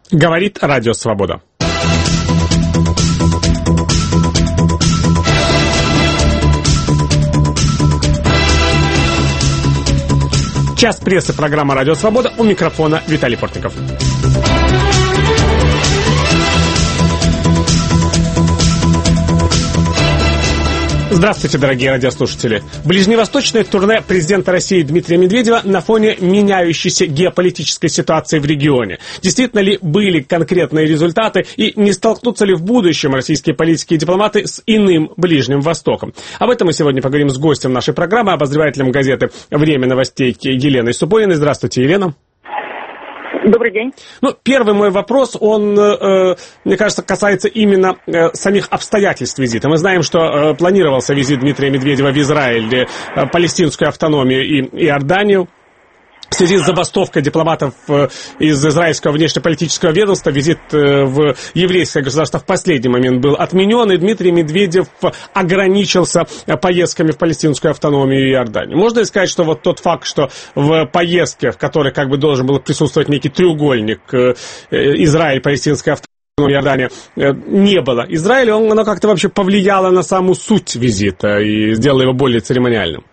Говорит Радио Свобода. Час прессы, программа «Радио Свобода». У микрофона Виталий Портников. Здравствуйте, дорогие радиослушатели. Ближневосточное турне президента России Дмитрия Медведева на фоне меняющейся геополитической ситуации в регионе. Действительно ли были конкретные результаты и не столкнутся ли в будущем российские политики и дипломаты с иным Ближним Востоком? Об этом мы сегодня поговорим с гостем нашей программы, обозревателем газеты «Время новостей» Еленой Супониной. Здравствуйте, Елена. Добрый день. Первый мой вопрос, он, мне кажется, касается именно самих обстоятельств визита. Мы знаем, что планировался визит Дмитрия Медведева в Израиль, палестинскую автономию и Иорданию. В связи с забастовкой дипломатов из израильского внешнеполитического ведомства визит в еврейское государство в последний момент был отменен, и Дмитрий Медведев ограничился поездками в палестинскую автономию и Иорданию. Можно ли сказать, что вот тот факт, что в поездке, в которой как бы должен был присутствовать некий треугольник Израиль, палестинская автономия, Иордания, не было Израиля, оно как-то вообще повлияло на саму суть визита и сделало его более церемониальным?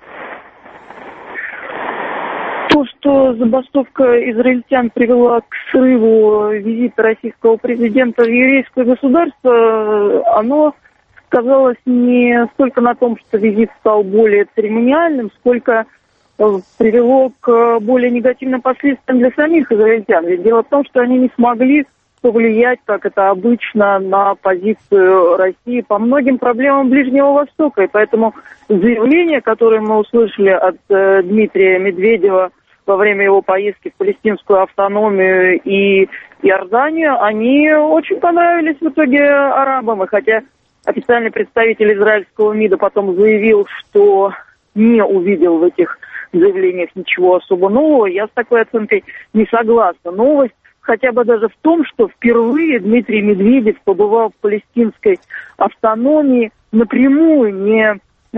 Что забастовка израильтян привела к срыву визита российского президента в еврейское государство, оно сказалось не столько на том, что визит стал более церемониальным, сколько привело к более негативным последствиям для самих израильтян. Ведь дело в том, что они не смогли повлиять, как это обычно, на позицию России по многим проблемам Ближнего Востока. И поэтому заявление, которое мы услышали от Дмитрия Медведева во время его поездки в палестинскую автономию и Иорданию, они очень понравились в итоге арабам. И хотя официальный представитель израильского МИДа потом заявил, что не увидел в этих заявлениях ничего особо нового, я с такой оценкой не согласна. Новость хотя бы даже в том, что впервые Дмитрий Медведев побывал в палестинской автономии напрямую, не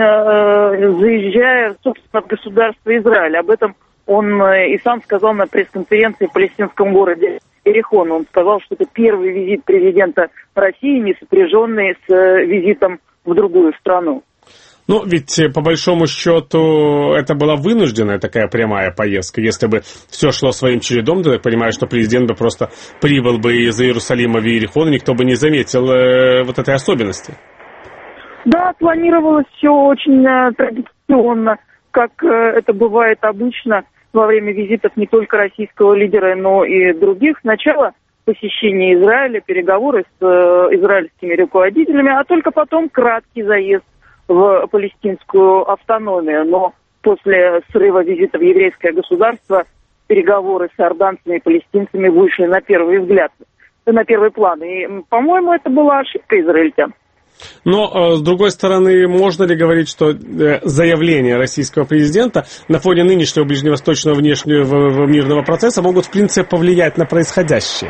заезжая, собственно, в государство Израиль. Об этом он и сам сказал на пресс-конференции в палестинском городе Иерихон. Он сказал, что это первый визит президента России, не сопряженный с визитом в другую страну. Ведь по большому счету это была вынужденная такая прямая поездка. Если бы все шло своим чередом, то я понимаю, что президент бы просто прибыл бы из Иерусалима в Иерихон, и никто бы не заметил вот этой особенности. Да, планировалось все очень традиционно, как это бывает обычно во время визитов не только российского лидера, но и других. Сначала посещение Израиля, переговоры с израильскими руководителями, а только потом краткий заезд в палестинскую автономию. Но после срыва визита в еврейское государство переговоры с иорданцами и палестинцами вышли на первый взгляд, на первый план. И, по-моему, это была ошибка израильтян. Но, с другой стороны, можно ли говорить, что заявления российского президента на фоне нынешнего ближневосточного внешнего мирного процесса могут, в принципе, повлиять на происходящее?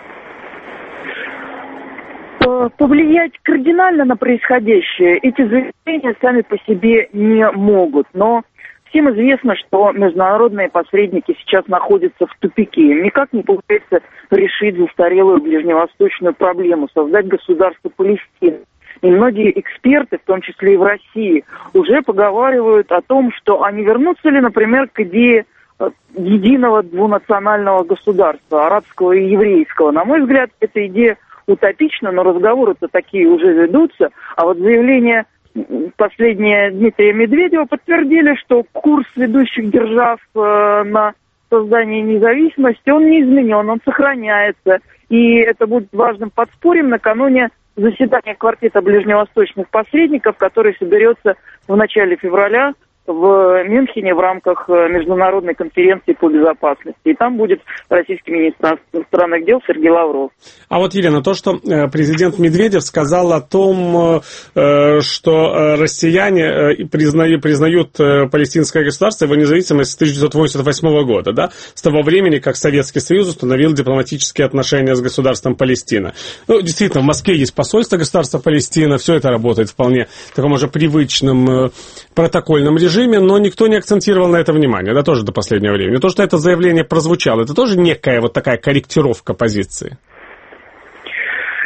Повлиять кардинально на происходящее эти заявления сами по себе не могут. Но всем известно, что международные посредники сейчас находятся в тупике. Им никак не получается решить застарелую ближневосточную проблему, создать государство Палестины. И многие эксперты, в том числе и в России, уже поговаривают о том, что они вернутся ли, например, к идее единого двунационального государства, арабского и еврейского. На мой взгляд, эта идея утопична, но разговоры-то такие уже ведутся. А вот заявление последнее Дмитрия Медведева подтвердили, что курс ведущих держав на создание независимости, он не изменен, он сохраняется. И это будет важным подспорьем накануне заседания квартета ближневосточных посредников, который соберется в начале февраля в Мюнхене в рамках международной конференции по безопасности. И там будет российский министр иностранных дел Сергей Лавров. А вот, Елена, то, что президент Медведев сказал о том, что россияне признают палестинское государство, его независимость с 1988 года, да, с того времени, как Советский Союз установил дипломатические отношения с государством Палестина. Действительно, в Москве есть посольство государства Палестина, все это работает вполне в таком уже привычном протокольном режиме, но никто не акцентировал на это внимание, да, тоже до последнего времени. То, что это заявление прозвучало, это тоже некая вот такая корректировка позиции.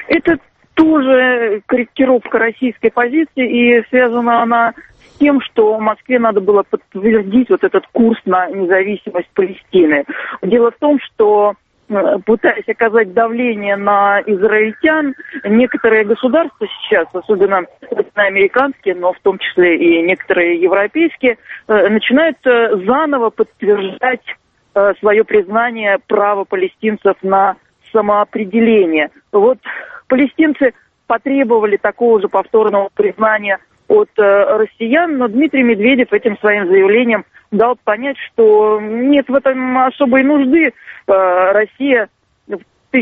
Это тоже корректировка российской позиции, и связана она с тем, что Москве надо было подтвердить вот этот курс на независимость Палестины. Дело в том, что, пытаясь оказать давление на израильтян, некоторые государства сейчас, особенно американские, но в том числе и некоторые европейские, начинают заново подтверждать свое признание права палестинцев на самоопределение. Вот палестинцы потребовали такого же повторного признания от россиян, но Дмитрий Медведев этим своим заявлением дал понять, что нет в этом особой нужды. Россия в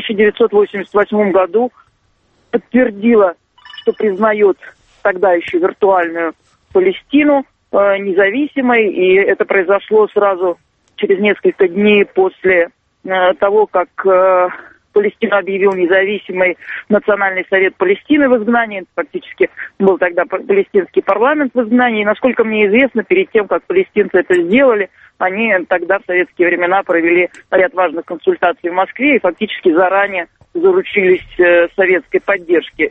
1988 году подтвердила, что признает тогда еще виртуальную Палестину независимой, и это произошло сразу через несколько дней после того, как Палестину объявил независимый Национальный совет Палестины в изгнании. Фактически был тогда палестинский парламент в изгнании. И, насколько мне известно, перед тем, как палестинцы это сделали, они тогда в советские времена провели ряд важных консультаций в Москве и фактически заранее заручились советской поддержкой.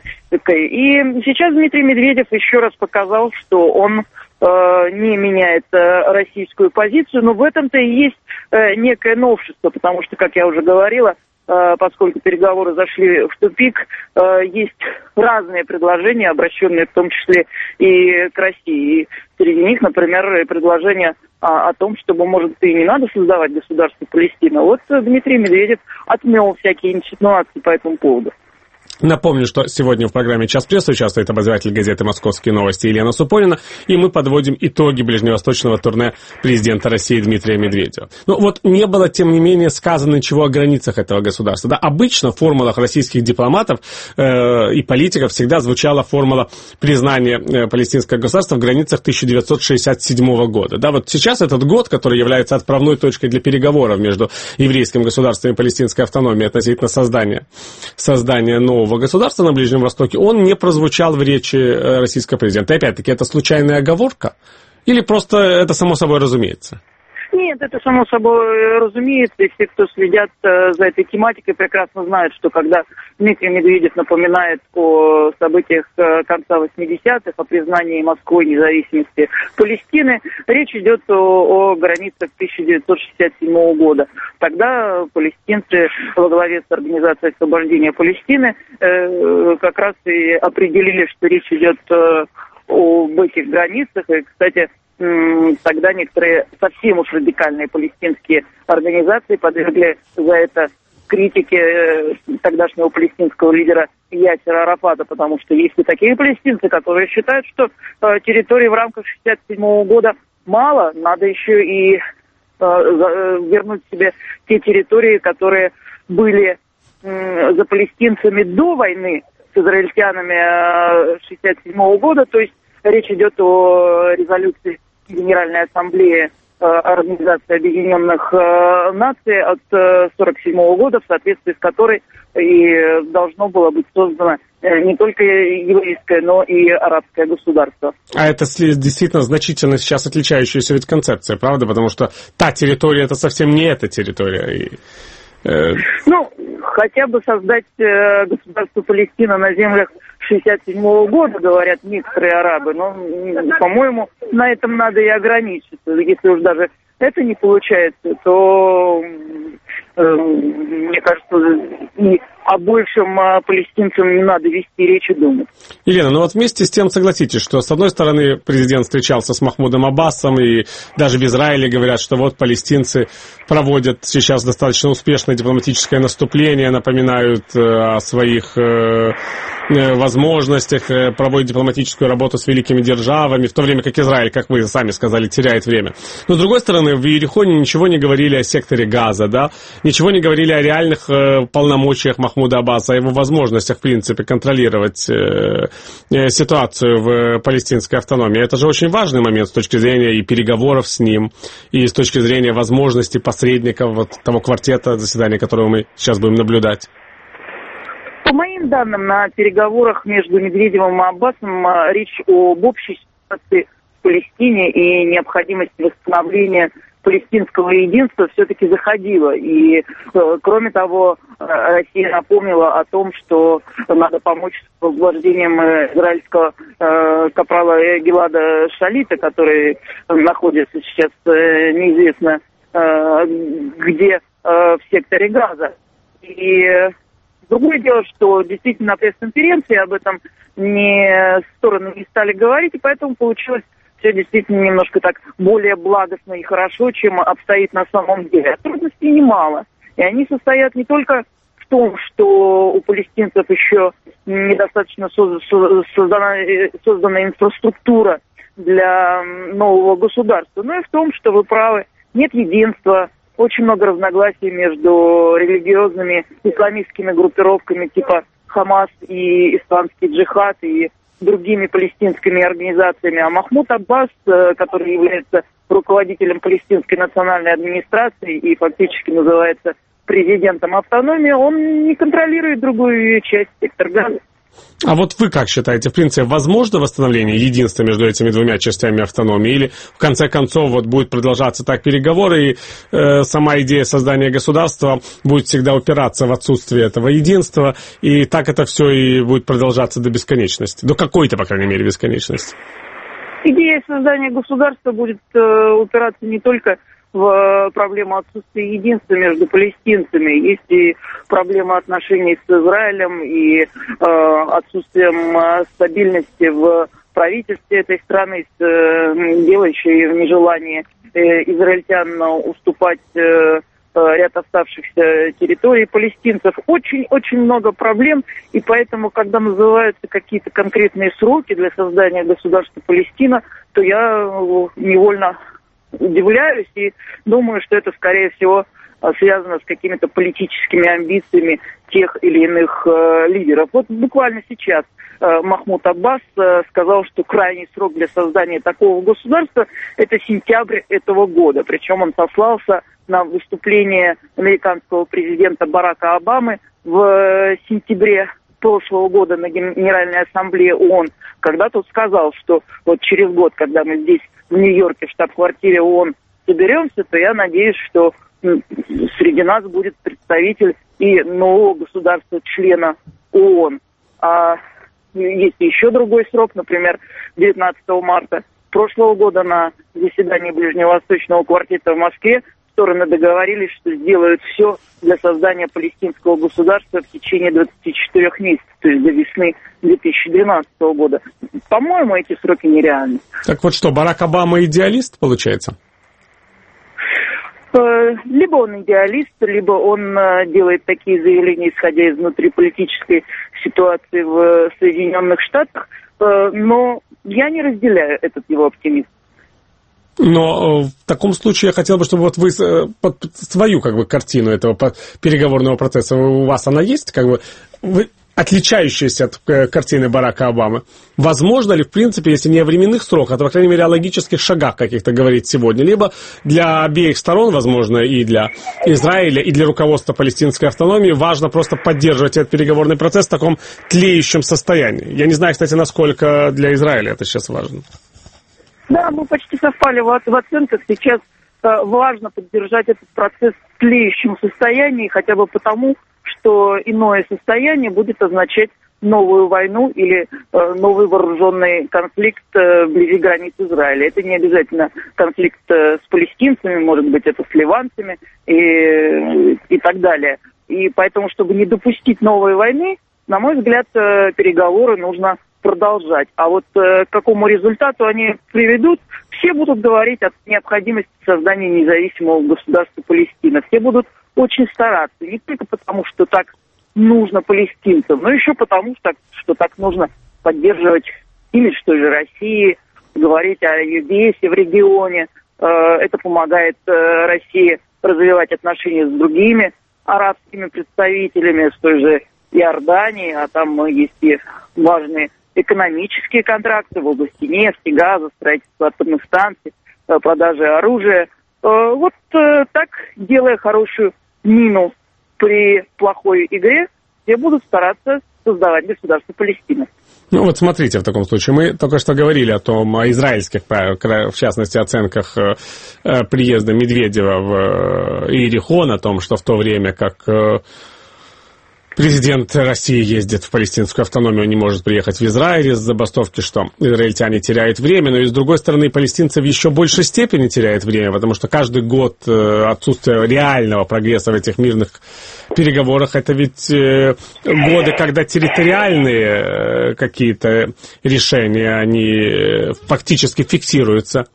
И сейчас Дмитрий Медведев еще раз показал, что он не меняет российскую позицию, но в этом-то и есть некое новшество, потому что, как я уже говорила, поскольку переговоры зашли в тупик, есть разные предложения, обращенные в том числе и к России. И среди них, например, предложение о том, чтобы, может, и не надо создавать государство Палестина. Вот Дмитрий Медведев отмел всякие инсинуации по этому поводу. Напомню, что сегодня в программе «Час прессы» участвует обозреватель газеты «Московские новости» Елена Супонина, и мы подводим итоги ближневосточного турне президента России Дмитрия Медведева. Но вот не было, тем не менее, сказано ничего о границах этого государства. Да, обычно в формулах российских дипломатов и политиков всегда звучала формула признания палестинского государства в границах 1967 года. Да, вот сейчас этот год, который является отправной точкой для переговоров между еврейским государством и палестинской автономией относительно создания нового государства на Ближнем Востоке, он не прозвучал в речи российского президента. И опять-таки, это случайная оговорка? Или просто это само собой разумеется? Нет, это само собой разумеется, и все, кто следят за этой тематикой, прекрасно знают, что когда Дмитрий Медведев напоминает о событиях конца 80-х, о признании Москвой независимости Палестины, речь идет о границах 1967 года. Тогда палестинцы во главе с Организацией освобождения Палестины как раз и определили, что речь идет об этих границах, и, кстати, тогда некоторые совсем уж радикальные палестинские организации подвергли за это критике тогдашнего палестинского лидера Ясера Арафата, потому что есть и такие палестинцы, которые считают, что территории в рамках 1967 года мало, надо еще и вернуть себе те территории, которые были за палестинцами до войны с израильтянами 1967 года, то есть речь идет о резолюции Генеральной Ассамблеи Организации Объединенных Наций от 1947 года, в соответствии с которой и должно было быть создано не только еврейское, но и арабское государство. А это действительно значительно сейчас отличающаяся ведь концепция, правда? Потому что та территория, это совсем не эта территория. Ну, хотя бы создать государство Палестина на землях 1967 года, говорят некоторые арабы, но, по-моему, на этом надо и ограничиться. Если уж даже это не получается, то, мне кажется, и о большем палестинцам не надо вести речь и думать. Елена, ну вот вместе с тем согласитесь, что с одной стороны президент встречался с Махмудом Аббасом, и даже в Израиле говорят, что вот палестинцы проводят сейчас достаточно успешное дипломатическое наступление, напоминают о своих возможностях, проводят дипломатическую работу с великими державами, в то время как Израиль, как вы сами сказали, теряет время. Но с другой стороны, в Иерихоне ничего не говорили о секторе Газа, да, ничего не говорили о реальных полномочиях Махмуда Аббаса, о его возможностях, в принципе, контролировать ситуацию в палестинской автономии. Это же очень важный момент с точки зрения и переговоров с ним, и с точки зрения возможности посредников вот того квартета заседания, которого мы сейчас будем наблюдать. По моим данным, на переговорах между Медведевым и Аббасом речь об общей ситуации в Палестине и необходимости восстановления палестинского единства все-таки заходила. И, кроме того, Россия напомнила о том, что надо помочь с освобождением израильского капрала Гилада Шалита, который находится сейчас неизвестно где в секторе Газа. И другое дело, что действительно на пресс-конференции об этом стороны не стали говорить, и поэтому получилось все действительно немножко так более благостно и хорошо, чем обстоит на самом деле. А трудностей немало. И они состоят не только в том, что у палестинцев еще недостаточно создана инфраструктура для нового государства, но и в том, что вы правы, нет единства, очень много разногласий между религиозными исламистскими группировками типа Хамас и Исламский джихад и другими палестинскими организациями. А Махмуд Аббас, который является руководителем палестинской национальной администрации и фактически называется президентом автономии, он не контролирует другую часть сектора Газа. А вот вы как считаете, в принципе, возможно восстановление единства между этими двумя частями автономии? Или, в конце концов, вот будет продолжаться так переговоры, и сама идея создания государства будет всегда упираться в отсутствие этого единства, и так это все и будет продолжаться до бесконечности? До какой-то, по крайней мере, бесконечности? Идея создания государства будет упираться не только в проблему отсутствия единства между палестинцами. Есть и проблема отношений с Израилем и отсутствием стабильности в правительстве этой страны, дело еще и в нежелании израильтян уступать ряд оставшихся территорий палестинцев. Очень много проблем, и поэтому, когда называются какие-то конкретные сроки для создания государства Палестина, то я невольно удивляюсь и думаю, что это, скорее всего, связано с какими-то политическими амбициями тех или иных лидеров. Вот буквально сейчас Махмуд Аббас сказал, что крайний срок для создания такого государства – это сентябрь этого года. Причем он сослался на выступление американского президента Барака Обамы в сентябре прошлого года на Генеральной Ассамблее ООН, когда тот сказал, что вот через год, когда мы здесь в Нью-Йорке, в штаб-квартире ООН соберемся, то я надеюсь, что среди нас будет представитель и нового государства-члена ООН. А есть еще другой срок, например, 19 марта прошлого года на заседании Ближневосточного квартета в Москве стороны договорились, что сделают все для создания палестинского государства в течение 24 месяцев, то есть до весны 2012 года. По-моему, эти сроки нереальны. Так вот что, Барак Обама идеалист, получается? Либо он идеалист, либо он делает такие заявления, исходя из внутриполитической ситуации в Соединенных Штатах, но я не разделяю этот его оптимизм. Но в таком случае я хотел бы, чтобы вот вы свою картину этого переговорного процесса, у вас она есть, вы отличающаяся от картины Барака Обамы. Возможно ли, в принципе, если не о временных сроках, то, по крайней мере, о логических шагах каких-то говорить сегодня? Либо для обеих сторон, возможно, и для Израиля, и для руководства палестинской автономии важно просто поддерживать этот переговорный процесс в таком тлеющем состоянии. Я не знаю, кстати, насколько для Израиля это сейчас важно. Да, мы почти совпали в оценках. Сейчас важно поддержать этот процесс в тлеющем состоянии, хотя бы потому, что иное состояние будет означать новую войну или новый вооруженный конфликт вблизи границ Израиля. Это не обязательно конфликт с палестинцами, может быть, это с ливанцами и так далее. И поэтому, чтобы не допустить новой войны, на мой взгляд, переговоры нужно продолжать. А вот к какому результату они приведут, все будут говорить о необходимости создания независимого государства Палестина. Все будут очень стараться. Не только потому, что так нужно палестинцам, но еще потому, что так нужно поддерживать имидж той же России, говорить о ее весе в регионе. Это помогает России развивать отношения с другими арабскими представителями, с той же Иорданией, а там есть и важные экономические контракты в области нефти, газа, строительства атомных станций, продажи оружия. Вот так, делая хорошую мину при плохой игре, все будут стараться создавать государство Палестина. Ну вот смотрите, в таком случае, мы только что говорили о израильских, в частности, оценках приезда Медведева в Иерихон, о том, что в то время как президент России ездит в палестинскую автономию, он не может приехать в Израиль из забастовки, что израильтяне теряют время, но и с другой стороны палестинцы в еще большей степени теряют время, потому что каждый год отсутствие реального прогресса в этих мирных переговорах, это ведь годы, когда территориальные какие-то решения, они фактически фиксируются.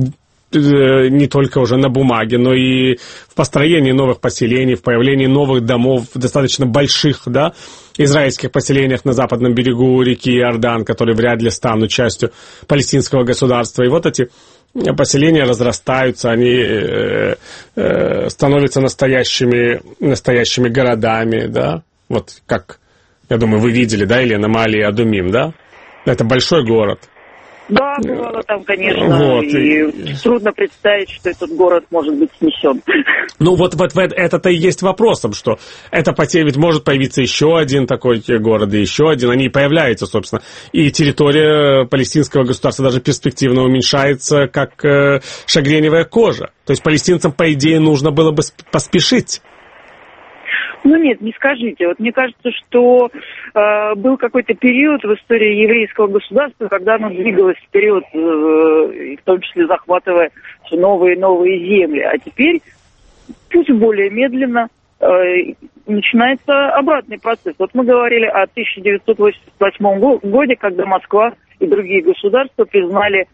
Не только уже на бумаге, но и в построении новых поселений, в появлении новых домов, достаточно больших, да, израильских поселениях на западном берегу реки Иордан, которые вряд ли станут частью палестинского государства. И вот эти поселения разрастаются, они становятся настоящими городами, да, вот как, я думаю, вы видели, да, Елена, Маали Адумим, да, это большой город. Да, бывало там, конечно, вот. И трудно представить, что этот город может быть снесен. Ну вот это-то и есть вопросом, что это ведь может появиться еще один такой город, и еще один, они и появляются, собственно. И территория палестинского государства даже перспективно уменьшается, как шагреневая кожа. То есть палестинцам, по идее, нужно было бы поспешить. Ну нет, не скажите. Вот мне кажется, что был какой-то период в истории еврейского государства, когда оно двигалось вперед, в том числе захватывая новые и новые земли. А теперь, пусть более медленно, начинается обратный процесс. Вот мы говорили о 1988 году, когда Москва и другие государства признали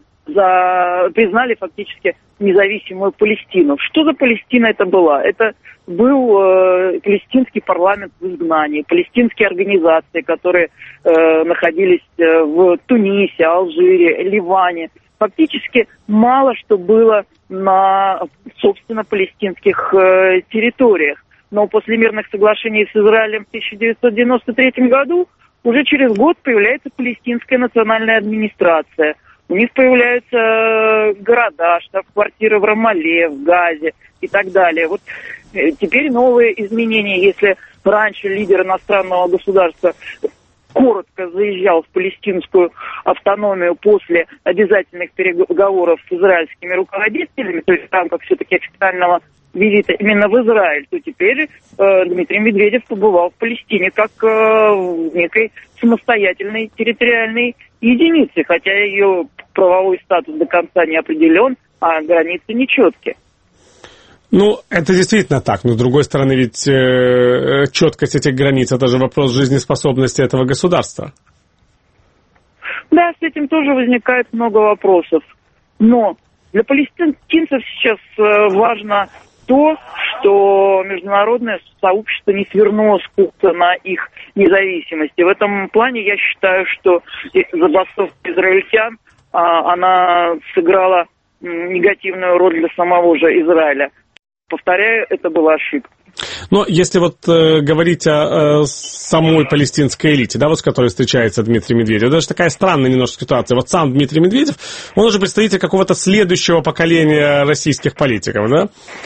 фактически независимую Палестину. Что за Палестина это была? Это был палестинский парламент в изгнании, палестинские организации, которые находились в Тунисе, Алжире, Ливане. Фактически мало что было на, собственно, палестинских территориях. Но после мирных соглашений с Израилем в 1993 году уже через год появляется палестинская национальная администрация. У них появляются города, штаб-квартиры в Рамале, в Газе и так далее. Вот теперь новые изменения. Если раньше лидер иностранного государства коротко заезжал в палестинскую автономию после обязательных переговоров с израильскими руководителями, то есть в рамках все-таки официального визита именно в Израиль, то теперь Дмитрий Медведев побывал в Палестине как в некой самостоятельной территориальной единице, хотя ее правовой статус до конца не определен, а границы нечеткие. Ну, это действительно так, но с другой стороны, ведь четкость этих границ – это же вопрос жизнеспособности этого государства. Да, с этим тоже возникает много вопросов, но для палестинцев сейчас важно то, что международное сообщество не свернуло с курса на их независимость. И в этом плане я считаю, что забастовка израильтян, она сыграла негативную роль для самого же Израиля. Повторяю, это была ошибка. Но если вот говорить о самой палестинской элите, да, вот с которой встречается Дмитрий Медведев, даже такая странная немножко ситуация. Вот сам Дмитрий Медведев, он уже представитель какого-то следующего поколения российских политиков, да?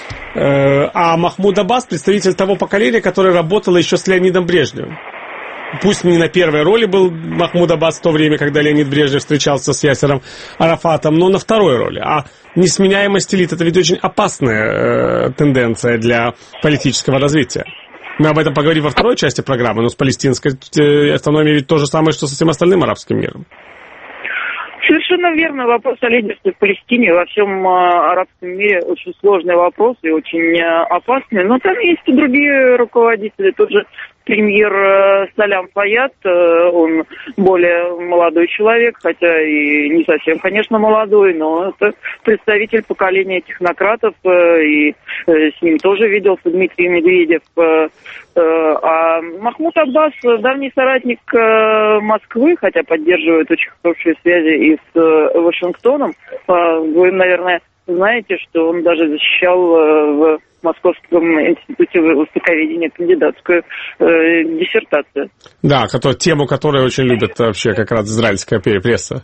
А Махмуд Аббас представитель того поколения, которое работало еще с Леонидом Брежневым. Пусть не на первой роли был Махмуд Аббас в то время, когда Леонид Брежнев встречался с Ясером Арафатом, но на второй роли. А несменяемость элит – это ведь очень опасная тенденция для политического развития. Мы об этом поговорим во второй части программы, но с палестинской автономией ведь то же самое, что со всем остальным арабским миром. Совершенно верно. Вопрос о лидерстве в Палестине во всем арабском мире очень сложный вопрос и очень опасный. Но там есть и другие руководители. Тот же премьер Салям Фаяд, он более молодой человек, хотя и не совсем, конечно, молодой, но это представитель поколения технократов, и с ним тоже виделся Дмитрий Медведев. А Махмуд Аббас, давний соратник Москвы, хотя поддерживает очень хорошие связи и с Вашингтоном. Вы, наверное, знаете, что он даже защищал в Московском институте востоковедения кандидатскую диссертацию. Да, тему которой очень любит вообще как раз израильская пресса.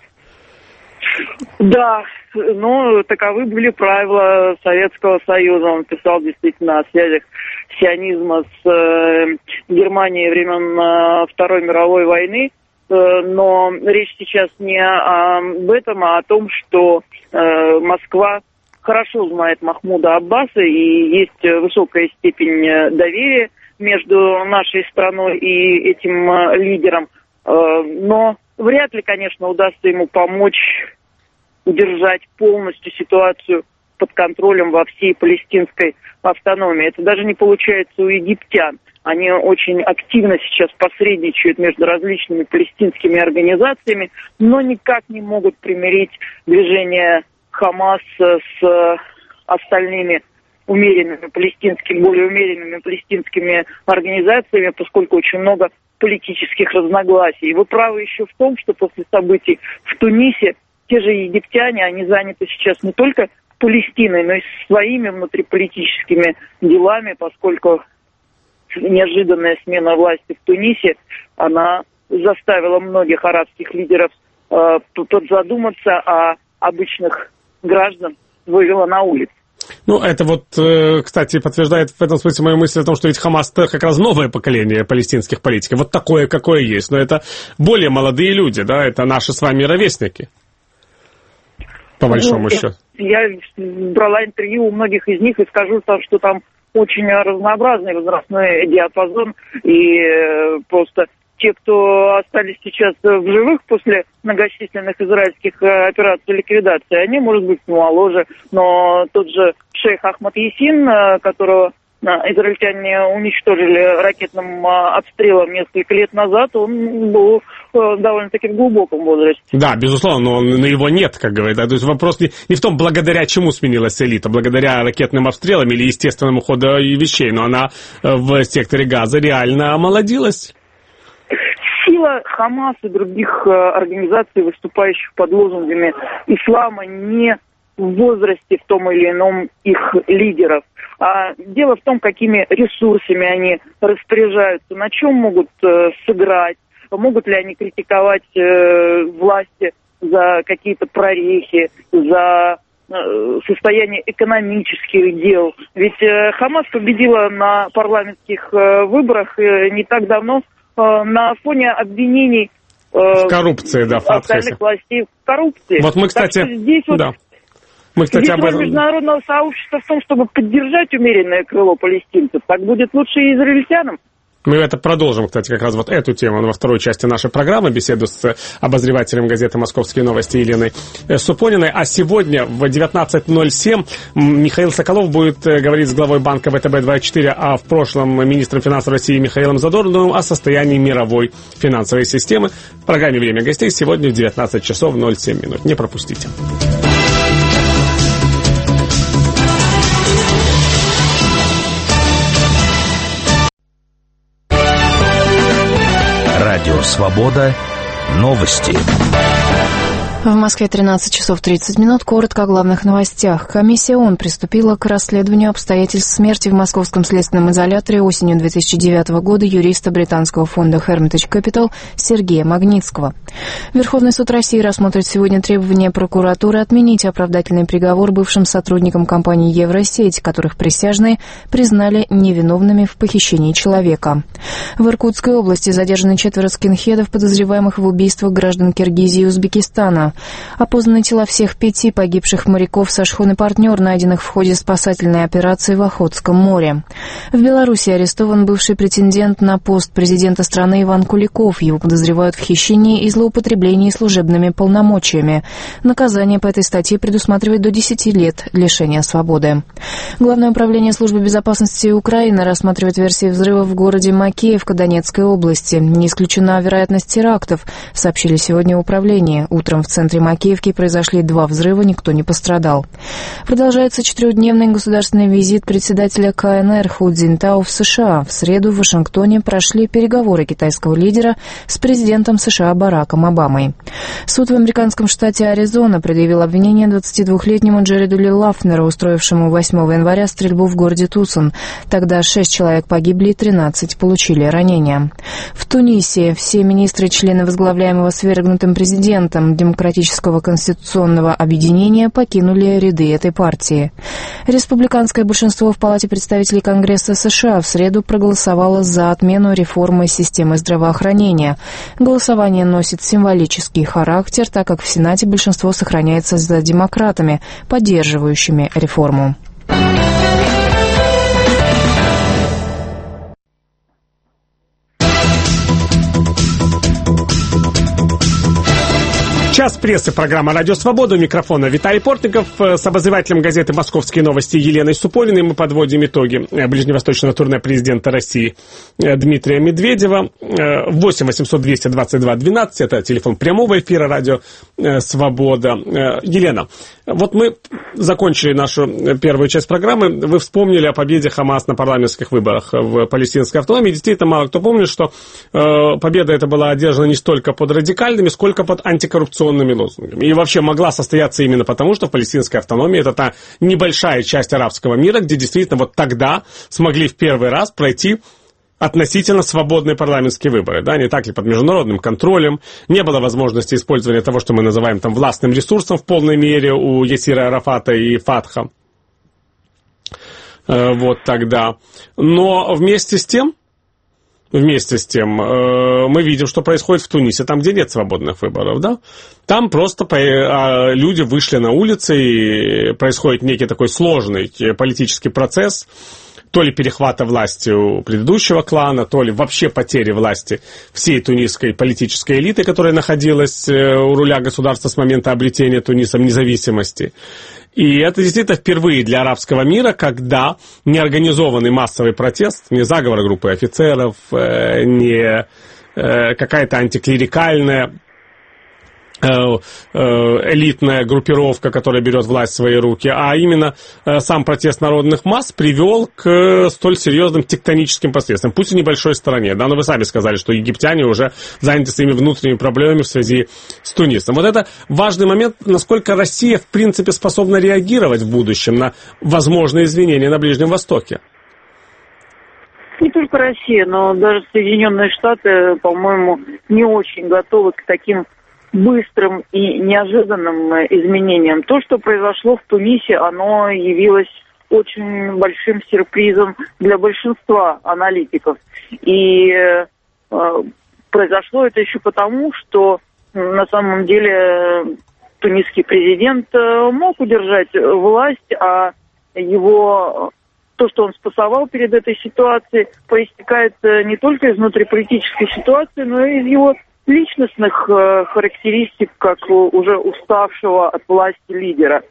Да, ну, таковы были правила Советского Союза. Он писал действительно о связях сионизма с Германии времен Второй мировой войны. Но речь сейчас не об этом, а о том, что Москва хорошо знает Махмуда Аббаса, и есть высокая степень доверия между нашей страной и этим лидером. Но вряд ли, конечно, удастся ему помочь удержать полностью ситуацию под контролем во всей палестинской автономии. Это даже не получается у египтян. Они очень активно сейчас посредничают между различными палестинскими организациями, но никак не могут примирить движение Хамас с остальными более умеренными палестинскими организациями, поскольку очень много политических разногласий. И вы правы еще в том, что после событий в Тунисе те же египтяне, они заняты сейчас не только Палестиной, но и своими внутриполитическими делами, поскольку неожиданная смена власти в Тунисе, она заставила многих арабских лидеров подзадуматься, а обычных граждан вывела на улицы. Ну, это вот, кстати, подтверждает в этом смысле мою мысль о том, что ведь Хамас как раз новое поколение палестинских политиков, вот такое, какое есть, но это более молодые люди, да, это наши с вами ровесники, по большому счету. Я брала интервью у многих из них и скажу, что там очень разнообразный возрастной диапазон, и просто те, кто остались сейчас в живых после многочисленных израильских операций ликвидации, они, может быть, моложе, но тот же шейх Ахмад Ясин, которого израильтяне уничтожили ракетным обстрелом несколько лет назад, он был довольно-таки в глубоком возрасте. Да, безусловно, но его нет, как говорится. То есть вопрос не в том, благодаря чему сменилась элита, благодаря ракетным обстрелам или естественному ходу вещей, но она в секторе Газа реально омолодилась. Сила Хамас и других организаций, выступающих под лозунгами ислама, не в возрасте в том или ином их лидеров. А дело в том, какими ресурсами они распоряжаются, на чем могут сыграть, могут ли они критиковать власти за какие-то прорехи, за состояние экономических дел. Ведь Хамас победила на парламентских выборах не так давно на фоне обвинений в коррупции, да, в остальных властей в коррупции. Вот мы, кстати, так что здесь да. Мы, кстати, здесь роль международного сообщества в том, чтобы поддержать умеренное крыло палестинцев. Так будет лучше и израильтянам. Мы это продолжим, кстати, как раз вот эту тему во второй части нашей программы, беседу с обозревателем газеты «Московские новости» Еленой Супониной. А сегодня в 19:07 Михаил Соколов будет говорить с главой банка ВТБ-24, а в прошлом министром финансов России Михаилом Задорновым о состоянии мировой финансовой системы. В программе «Время гостей» сегодня в 19:07. Не пропустите. Радио «Свобода». Новости. В Москве 13:30. Коротко о главных новостях. Комиссия ООН приступила к расследованию обстоятельств смерти в московском следственном изоляторе осенью 2009 года юриста британского фонда Hermitage Capital Сергея Магнитского. Верховный суд России рассмотрит сегодня требования прокуратуры отменить оправдательный приговор бывшим сотрудникам компании «Евросеть», которых присяжные признали невиновными в похищении человека. В Иркутской области задержаны 4 скинхедов, подозреваемых в убийствах граждан Киргизии и Узбекистана. Опознаны тела всех 5 погибших моряков со шхуны «Партнер», найденных в ходе спасательной операции в Охотском море. В Беларуси арестован бывший претендент на пост президента страны Иван Куликов. Его подозревают в хищении и злоупотреблении служебными полномочиями. Наказание по этой статье предусматривает до 10 лет лишения свободы. Главное управление службы безопасности Украины рассматривает версии взрыва в городе Макеевка Донецкой области. Не исключена вероятность терактов, сообщили сегодня в управлении. Утром в центре Макеевки произошли 2 взрыва, никто не пострадал. Продолжается 4-дневный государственный визит председателя КНР Ху Цзиньтао в США. В среду в Вашингтоне прошли переговоры китайского лидера с президентом США Бараком Обамой. Суд в американском штате Аризона предъявил обвинение 22-летнему Джереду Ли Лафнеру, устроившему 8 января стрельбу в городе Тусон. Тогда 6 человек погибли и 13 получили ранения. В Тунисе все министры и члены возглавляемого свергнутым президентом демократического Демократического конституционного объединения покинули ряды этой партии. Республиканское большинство в Палате представителей Конгресса США в среду проголосовало за отмену реформы системы здравоохранения. Голосование носит символический характер, так как в Сенате большинство сохраняется за демократами, поддерживающими реформу. Час прессы, программа «Радио Свобода». У микрофона Виталий Портников. С обозревателем газеты «Московские новости» Еленой Супониной мы подводим итоги ближневосточного турне президента России Дмитрия Медведева. 8 800 222 12. Это телефон прямого эфира «Радио Свобода». Елена, вот мы закончили нашу первую часть программы. Вы вспомнили о победе Хамас на парламентских выборах в палестинской автономии. Действительно, мало кто помнит, что победа эта была одержана не столько под радикальными, сколько под антикоррупционными лозунгами. И вообще могла состояться именно потому, что палестинская автономия — это та небольшая часть арабского мира, где действительно вот тогда смогли в первый раз пройти относительно свободные парламентские выборы, да, не так ли, под международным контролем, не было возможности использования того, что мы называем там властным ресурсом в полной мере у Ясира Арафата и Фатха. Вот тогда. Но вместе с тем мы видим, что происходит в Тунисе, там, где нет свободных выборов, да? Там просто люди вышли на улицы, и происходит некий такой сложный политический процесс, то ли перехвата власти у предыдущего клана, то ли вообще потери власти всей тунисской политической элиты, которая находилась у руля государства с момента обретения Тунисом независимости. И это действительно впервые для арабского мира, когда неорганизованный массовый протест, не заговор группы офицеров, не какая-то антиклерикальная элитная группировка, которая берет власть в свои руки, а именно сам протест народных масс привел к столь серьезным тектоническим последствиям, пусть и небольшой стороне, да, но вы сами сказали, что египтяне уже заняты своими внутренними проблемами в связи с Тунисом. Вот это важный момент, насколько Россия, в принципе, способна реагировать в будущем на возможные изменения на Ближнем Востоке. Не только Россия, но даже Соединенные Штаты, по-моему, не очень готовы к таким быстрым и неожиданным изменениям. То, что произошло в Тунисе, оно явилось очень большим сюрпризом для большинства аналитиков. И произошло это еще потому, что на самом деле тунисский президент мог удержать власть, а то, что он спасовал перед этой ситуацией, проистекает не только из внутриполитической ситуации, но и из его личностных характеристик, как уже уставшего от власти лидера.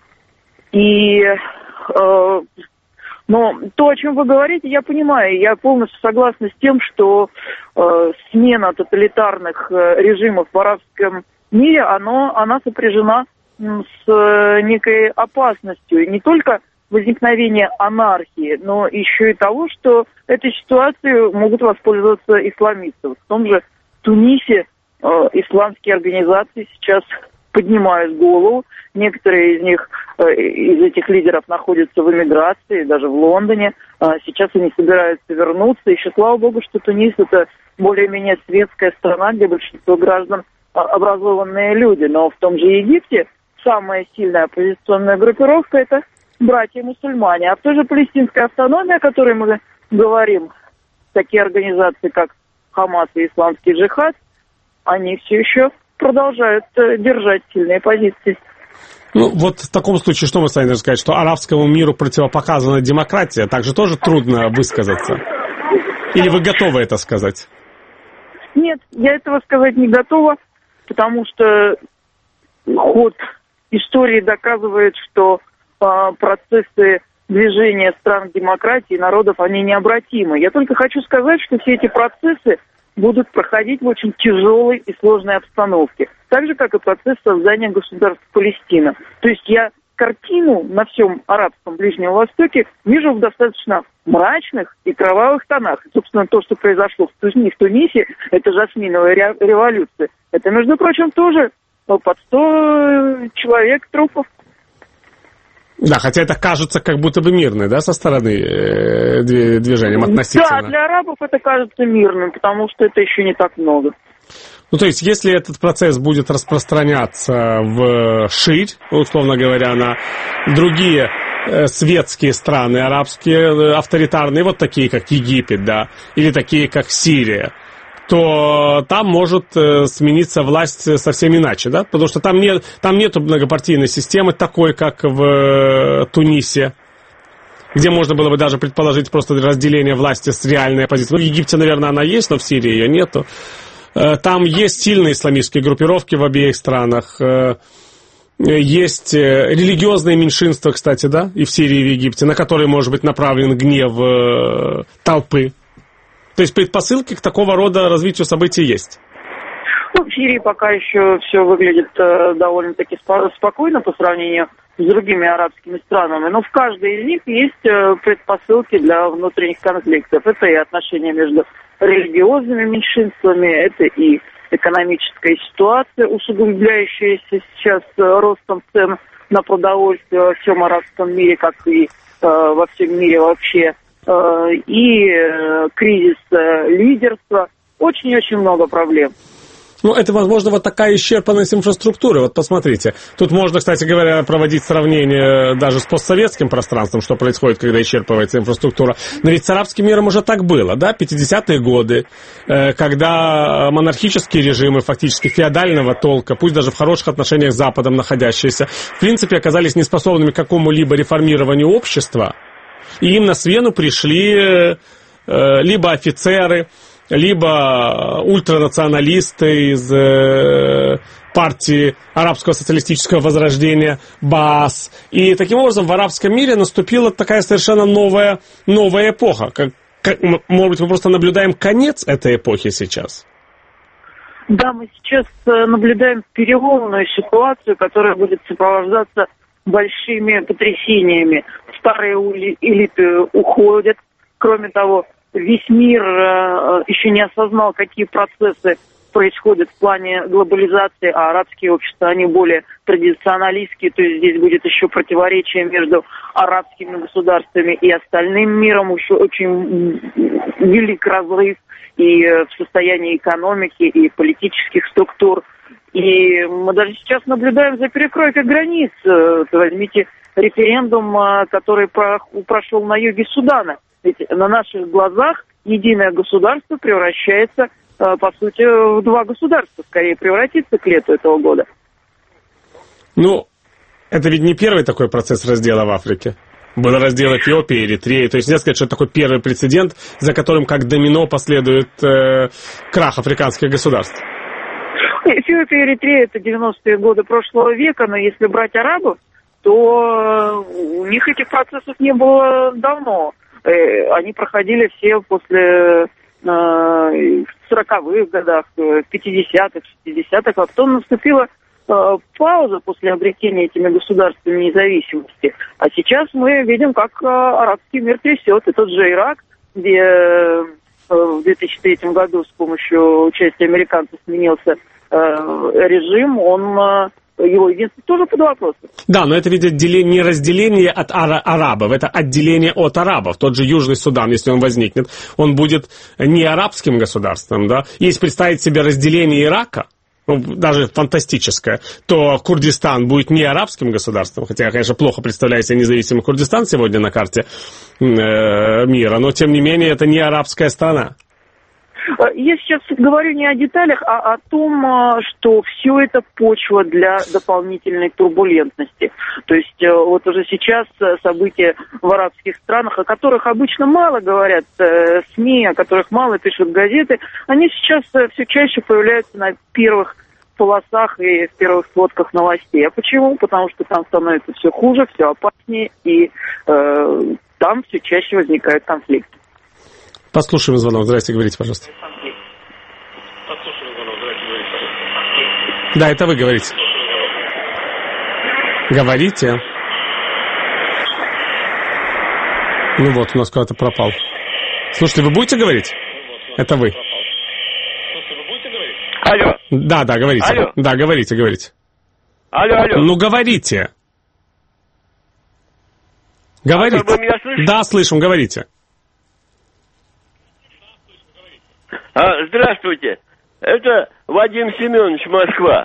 Но то, о чем вы говорите, я понимаю. Я полностью согласна с тем, что смена тоталитарных режимов в арабском мире, она сопряжена с некой опасностью. И не только возникновение анархии, но еще и того, что этой ситуацией могут воспользоваться исламисты. В том же Тунисе исламские организации сейчас поднимают голову. Некоторые из них, из этих лидеров, находятся в эмиграции, даже в Лондоне. Сейчас они собираются вернуться. Еще слава богу, что Тунис — это более-менее светская страна, где большинство граждан образованные люди. Но в том же Египте самая сильная оппозиционная группировка — это братья-мусульмане. А в той же палестинской автономии, о которой мы говорим, такие организации, как Хамас и Исламский джихад, они все еще продолжают держать сильные позиции. Ну, вот в таком случае, что вы хотите сказать, что арабскому миру противопоказана демократия? Также тоже трудно высказаться? Или вы готовы это сказать? Нет, я этого сказать не готова, потому что ход истории доказывает, что процессы движения стран к демократии, народов, они необратимы. Я только хочу сказать, что все эти процессы будут проходить в очень тяжелой и сложной обстановке. Так же, как и процесс создания государства Палестина. То есть я картину на всем арабском Ближнем Востоке вижу в достаточно мрачных и кровавых тонах. И, собственно, то, что произошло в Тунисе, это жасминовая революция. Это, между прочим, тоже под 100 человек трупов. Да, хотя это кажется как будто бы мирно, да, со стороны движением относительно. Да, для арабов это кажется мирным, потому что это еще не так много. Ну, то есть, если этот процесс будет распространяться вширь, условно говоря, на другие светские страны, арабские, авторитарные, вот такие, как Египет, да, или такие, как Сирия, то там может смениться власть совсем иначе, да, потому что там нету многопартийной системы такой, как в Тунисе, где можно было бы даже предположить просто разделение власти с реальной оппозицией. В Египте, наверное, она есть, но в Сирии ее нету. Там есть сильные исламистские группировки в обеих странах. Есть религиозные меньшинства, кстати, да, и в Сирии, и в Египте, на которые может быть направлен гнев толпы. То есть предпосылки к такого рода развитию событий есть. Ну, в Сирии пока еще все выглядит довольно-таки спокойно по сравнению с другими арабскими странами, но в каждой из них есть предпосылки для внутренних конфликтов. Это и отношения между религиозными меньшинствами, это и экономическая ситуация, усугубляющаяся сейчас ростом цен на продовольствие во всем арабском мире, как и во всем мире вообще, и кризис лидерства. Очень-очень много проблем. Ну, это, возможно, вот такая исчерпанность инфраструктуры. Вот посмотрите. Тут можно, кстати говоря, проводить сравнение даже с постсоветским пространством, что происходит, когда исчерпывается инфраструктура. Но ведь с арабским миром уже так было, да, 50-е годы, когда монархические режимы, фактически феодального толка, пусть даже в хороших отношениях с Западом находящиеся, в принципе, оказались неспособными к какому-либо реформированию общества, и им на смену пришли либо офицеры, либо ультранационалисты из партии Арабского социалистического возрождения Баас. И таким образом в арабском мире наступила такая совершенно новая эпоха. Может быть, мы просто наблюдаем конец этой эпохи сейчас? Да, мы сейчас наблюдаем переломную ситуацию, которая будет сопровождаться большими потрясениями. Старые элиты уходят. Кроме того, весь мир еще не осознал, какие процессы происходят в плане глобализации, а арабские общества, они более традиционалистские, то есть здесь будет еще противоречие между арабскими государствами и остальным миром, еще очень велик разрыв и в состоянии экономики, и политических структур. И мы даже сейчас наблюдаем за перекройкой границ. Возьмите референдум, который прошел на юге Судана. Ведь на наших глазах единое государство превращается, по сути, в два государства. Скорее превратится к лету этого года. Ну, это ведь не первый такой процесс раздела в Африке. Был раздел Эфиопии, Эритреи. То есть нельзя сказать, что это такой первый прецедент, за которым как домино последует крах африканских государств. Эфиопия и Эритрея – это 90-е годы прошлого века, но если брать арабов, то у них этих процессов не было давно. Они проходили все после 40-х годах, 50-х, 60-х, а потом наступила пауза после обретения этими государствами независимости. А сейчас мы видим, как арабский мир трясет. И тот же Ирак, где в 2003 году с помощью участия американцев сменился режим, его единство тоже под вопросом. Да, но это ведь не разделение от арабов, это отделение от арабов. Тот же Южный Судан, если он возникнет, он будет не арабским государством, да. Если представить себе разделение Ирака, даже фантастическое, то Курдистан будет не арабским государством, хотя я, конечно, плохо представляю себе независимый Курдистан сегодня на карте мира, но, тем не менее, это не арабская страна. Я сейчас говорю не о деталях, а о том, что все это почва для дополнительной турбулентности. То есть вот уже сейчас события в арабских странах, о которых обычно мало говорят СМИ, о которых мало пишут газеты, они сейчас все чаще появляются на первых полосах и в первых сводках новостей. А почему? Потому что там становится все хуже, все опаснее, и там все чаще возникают конфликты. Послушаем звонок. Здрасте, говорите, пожалуйста. Да, это вы говорите. Говорите. Ну вот, у нас куда-то пропал. Слушайте, вы будете говорить? Это вы. Алло. Да, говорите. Алло. Да, говорите. Алло. Ну, говорите. Говорите. Вы меня слышите? Да, слышим, говорите. Здравствуйте. Это Вадим Семенович, Москва.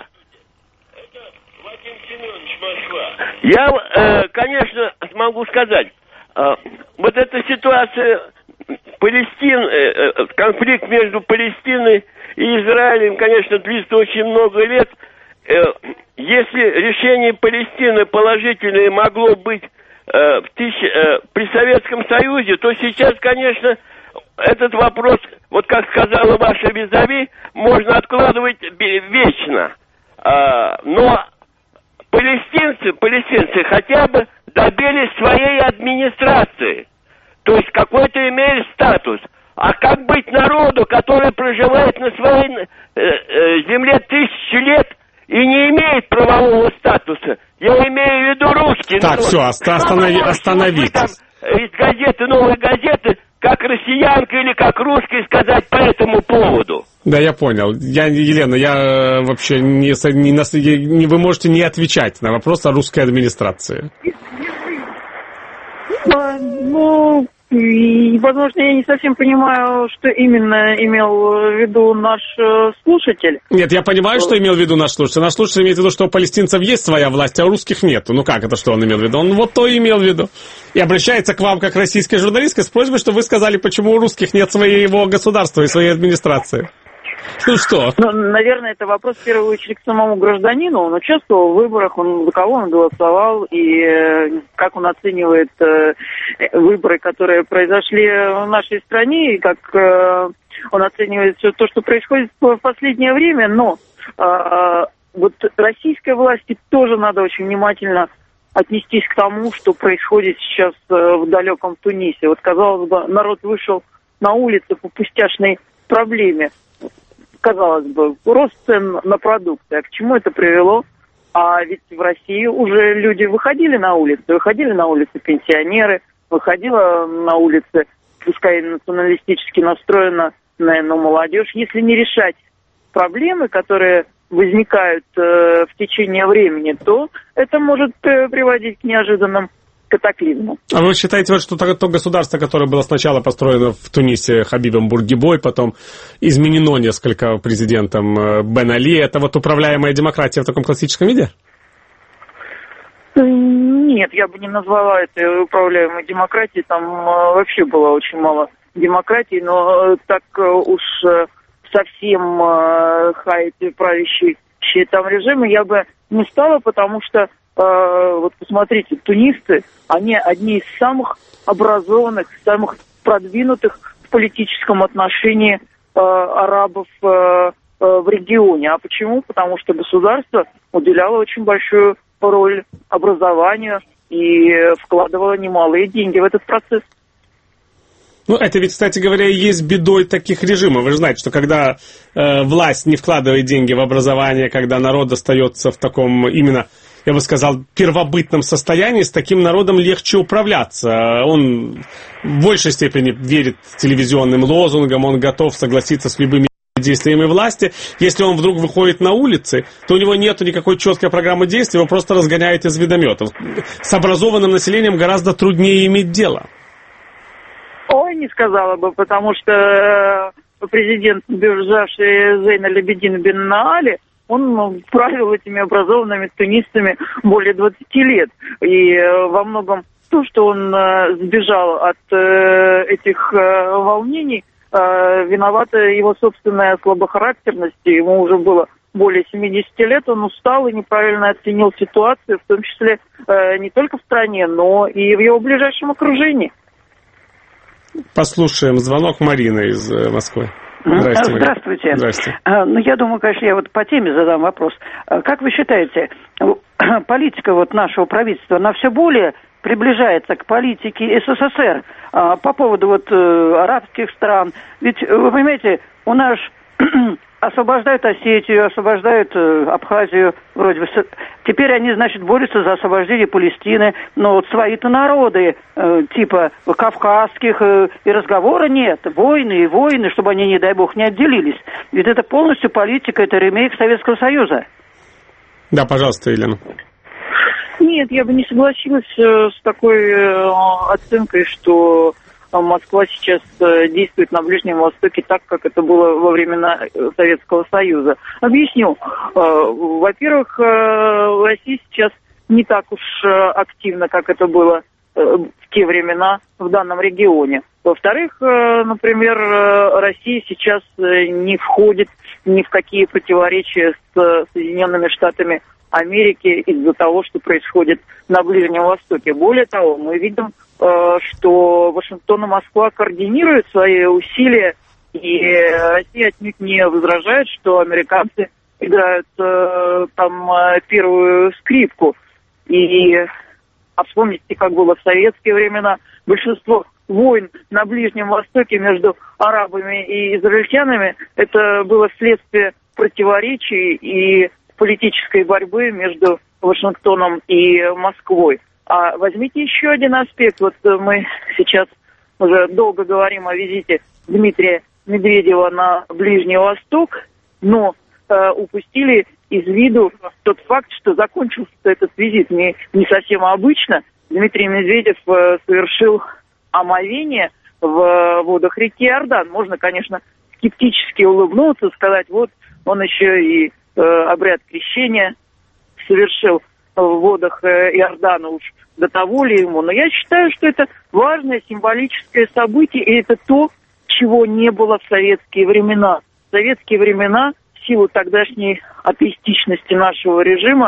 Я, конечно, могу сказать, вот эта ситуация Палестины, конфликт между Палестиной и Израилем, конечно, длится очень много лет. Если решение Палестины положительное могло быть при Советском Союзе, то сейчас, конечно, этот вопрос, вот как сказала ваша визави, можно откладывать вечно. Но палестинцы хотя бы добились своей администрации. То есть какой-то имеют статус. А как быть народу, который проживает на своей земле 1000 лет и не имеет правового статуса? Я имею в виду русский народ. Так, все, остановитесь. Из газеты, новой газеты, как россиянка или как русский сказать по этому поводу. Да, я понял. Елена, я вообще вы можете не отвечать на вопрос о русской администрации. Ну, возможно, я не совсем понимаю, что именно имел в виду наш слушатель. Нет, я понимаю, что имел в виду наш слушатель. Наш слушатель имеет в виду, что у палестинцев есть своя власть, а у русских нету. Ну как это, что он имел в виду? Он вот то и имел в виду. И обращается к вам, как российской журналистке, с просьбой, чтобы вы сказали, почему у русских нет своего государства и своей администрации. Ну что? Ну, наверное, это вопрос в первую очередь к самому гражданину. Он участвовал в выборах, за кого он голосовал, и как он оценивает выборы, которые произошли в нашей стране, и как он оценивает все то, что происходит в последнее время. Но вот российской власти тоже надо очень внимательно отнестись к тому, что происходит сейчас в далеком Тунисе. Вот, казалось бы, народ вышел на улицы по пустяшной проблеме. Казалось бы, рост цен на продукты. А к чему это привело? А ведь в России уже люди выходили на улицы пенсионеры, выходила на улицы, пускай националистически настроена, наверное, молодежь. Если не решать проблемы, которые возникают в течение времени, то это может приводить к неожиданным катаклизму. А вы считаете, что то государство, которое было сначала построено в Тунисе Хабибом Бургибой, потом изменено несколько президентом Бен Али, это вот управляемая демократия в таком классическом виде? Нет, я бы не назвала это управляемой демократией. Там вообще было очень мало демократии, но так уж совсем хаять правящий там режимы я бы не стала, потому что вот посмотрите, тунисцы, они одни из самых образованных, самых продвинутых в политическом отношении арабов в регионе. А почему? Потому что государство уделяло очень большую роль образованию и вкладывало немалые деньги в этот процесс. Ну, это ведь, кстати говоря, и есть бедой таких режимов. Вы же знаете, что когда власть не вкладывает деньги в образование, когда народ остается в таком именно, я бы сказал, первобытном состоянии, с таким народом легче управляться. Он в большей степени верит телевизионным лозунгам, он готов согласиться с любыми действиями власти. Если он вдруг выходит на улицы, то у него нет никакой четкой программы действий, его просто разгоняют из ведометов. С образованным населением гораздо труднее иметь дело. Ой, не сказала бы, потому что президент, бежавший Зейн Аль-Абидин бен Али, он правил этими образованными тунисцами более 20 лет. И во многом то, что он сбежал от этих волнений, виновата его собственная слабохарактерность. Ему уже было более 70 лет, он устал и неправильно оценил ситуацию, в том числе не только в стране, но и в его ближайшем окружении. Послушаем звонок Марины из Москвы. Здравствуйте. Здравствуйте. Здравствуйте. Ну, я думаю, конечно, я вот по теме задам вопрос. Как вы считаете, политика вот нашего правительства, она все более приближается к политике СССР по поводу вот арабских стран? Ведь, вы понимаете, у нас освобождают Осетию, освобождают Абхазию, вроде бы. Теперь они, значит, борются за освобождение Палестины, но вот свои-то народы, типа кавказских, и разговора нет. Войны и войны, чтобы они, не дай бог, не отделились. Ведь это полностью политика, это ремейк Советского Союза. Да, пожалуйста, Елена. Нет, я бы не согласилась с такой оценкой, что Москва сейчас действует на Ближнем Востоке так, как это было во времена Советского Союза. Объясню. Во-первых, Россия сейчас не так уж активна, как это было в те времена в данном регионе. Во-вторых, например, Россия сейчас не входит ни в какие противоречия с Соединенными Штатами Америки из-за того, что происходит на Ближнем Востоке. Более того, мы видим, что Вашингтон и Москва координируют свои усилия, и Россия отнюдь не возражает, что американцы играют там первую скрипку. И вспомните, как было в советские времена, большинство войн на Ближнем Востоке между арабами и израильтянами, это было следствие противоречий и политической борьбы между Вашингтоном и Москвой. А возьмите еще один аспект. Вот мы сейчас уже долго говорим о визите Дмитрия Медведева на Ближний Восток, но упустили из виду тот факт, что закончился этот визит не совсем обычно. Дмитрий Медведев совершил омовение в водах реки Иордан. Можно, конечно, скептически улыбнуться, сказать, вот он еще и обряд крещения совершил в водах Иордана, уж до того ли ему. Но я считаю, что это важное символическое событие, и это то, чего не было в советские времена. В советские времена, в силу тогдашней атеистичности нашего режима,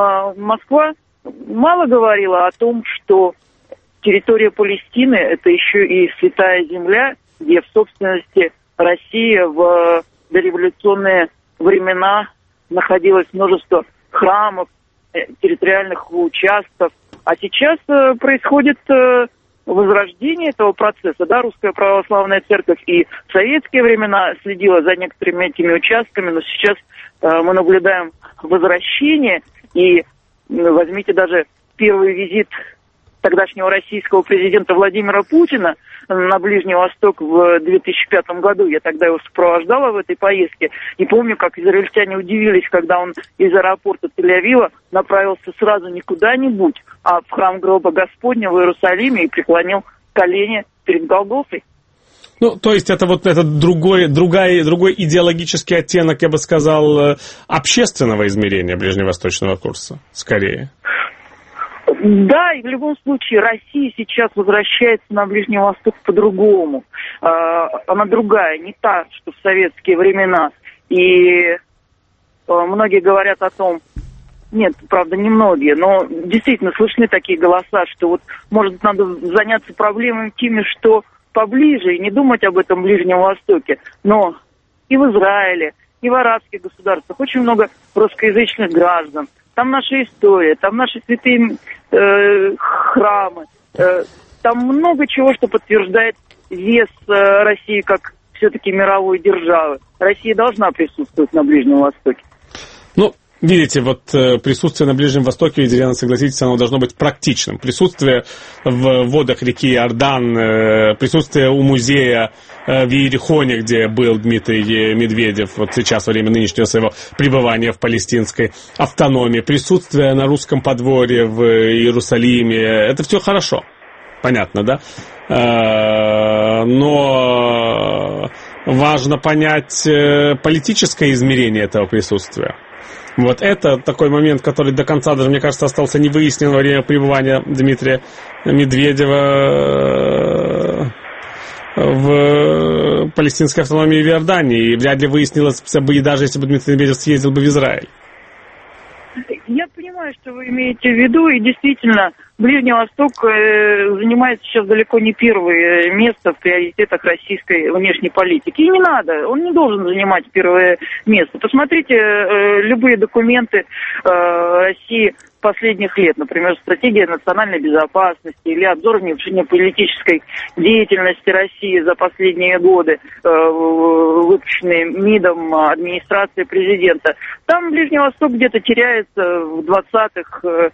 Москва мало говорила о том, что территория Палестины – это еще и святая земля, где в собственности России в дореволюционные времена находилось множество храмов, территориальных участков. А сейчас происходит возрождение этого процесса. Да, Русская Православная Церковь и в советские времена следила за некоторыми этими участками, но сейчас мы наблюдаем возвращение. И возьмите даже первый визит тогдашнего российского президента Владимира Путина на Ближний Восток в 2005 году. Я тогда его сопровождала в этой поездке. И помню, как израильтяне удивились, когда он из аэропорта Тель-Авива направился сразу не куда-нибудь, а в храм гроба Господня в Иерусалиме и преклонил колени перед Голгофой. Ну, то есть это вот этот другой идеологический оттенок, я бы сказал, общественного измерения ближневосточного курса, скорее. Да, и в любом случае Россия сейчас возвращается на Ближний Восток по-другому. Она другая, не та, что в советские времена. И многие говорят о том, нет, правда, не многие, но действительно слышны такие голоса, что вот, может, надо заняться проблемами теми, что поближе, и не думать об этом Ближнем Востоке. Но и в Израиле, и в арабских государствах очень много русскоязычных граждан. Там наша история, там наши святые храмы, там много чего, что подтверждает вес России как все-таки мировой державы. Россия должна присутствовать на Ближнем Востоке. Ну, видите, вот присутствие на Ближнем Востоке, Елена, согласитесь, оно должно быть практичным. Присутствие в водах реки Иордан, присутствие у музея в Иерихоне, где был Дмитрий Медведев, вот сейчас во время нынешнего своего пребывания в палестинской автономии, присутствие на русском подворье в Иерусалиме, это все хорошо, понятно, да? Но важно понять политическое измерение этого присутствия. Вот это такой момент, который до конца даже, мне кажется, остался не выяснен во время пребывания Дмитрия Медведева в палестинской автономии в Иордании. И вряд ли выяснилось бы, и даже если бы Дмитрий Медведев съездил бы в Израиль. Я понимаю, что вы имеете в виду, и действительно, Ближний Восток занимает сейчас далеко не первое место в приоритетах российской внешней политики. И не надо, он не должен занимать первое место. Посмотрите любые документы России последних лет, например, стратегия национальной безопасности или обзор внешнеполитической деятельности России за последние годы, выпущенные МИДом администрации президента. Там Ближний Восток где-то теряется в 20-х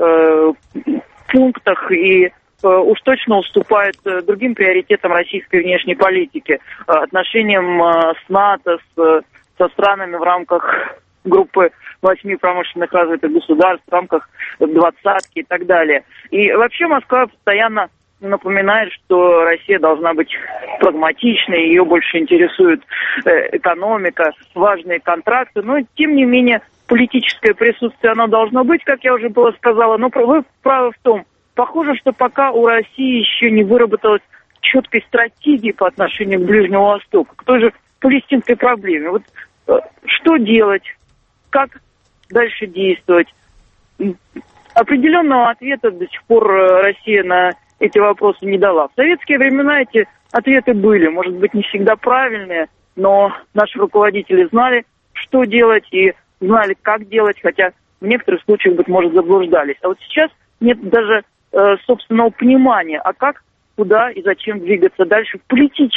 пунктах и уж точно уступает другим приоритетам российской внешней политики, отношениям с НАТО, со странами в рамках группы 8 промышленных развитых государств, в рамках двадцатки и так далее. И вообще Москва постоянно напоминает, что Россия должна быть прагматичной, ее больше интересует экономика, важные контракты, но тем не менее политическое присутствие, оно должно быть, как я уже было сказала, но вы правы в том, похоже, что пока у России еще не выработалась четкой стратегии по отношению к Ближнему Востоку, к той же палестинской проблеме. Вот что делать, как дальше действовать? Определенного ответа до сих пор Россия на эти вопросы не дала. В советские времена эти ответы были, может быть, не всегда правильные, но наши руководители знали, что делать, и знали, как делать, хотя в некоторых случаях, быть может, заблуждались. А вот сейчас нет даже собственного понимания, а как, куда и зачем двигаться дальше в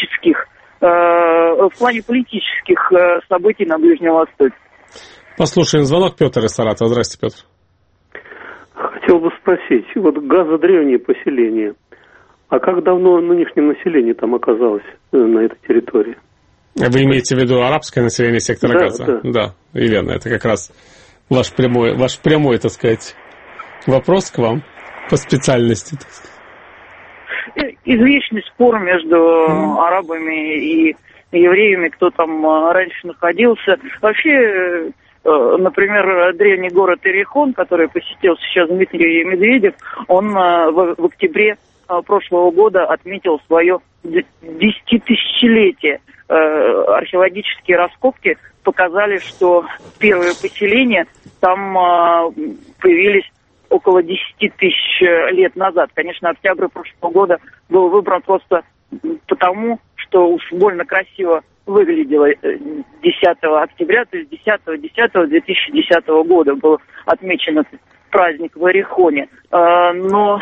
плане политических событий на Ближнем Востоке. Послушаем звонок. Петр из Саратова. Здравствуйте, Петр. Хотел бы спросить, вот Газа древнее поселение, а как давно нынешнее население там оказалось на этой территории? Вы имеете в виду арабское население сектора Газа? Да, и верно. Это как раз ваш прямой, так сказать, вопрос к вам по специальности, так сказать. Извечный спор между арабами и евреями, кто там раньше находился. Вообще, например, древний город Иерихон, который посетил сейчас Дмитрий Медведев, он в октябре прошлого года отметил свое 10-тысячелетие. Археологические раскопки показали, что первые поселения там появились около 10 тысяч лет назад. Конечно, октябрь прошлого года был выбран просто потому, что уж больно красиво выглядело 10 октября, то есть 10-10-2010 года был отмечен этот праздник в Иерихоне. Но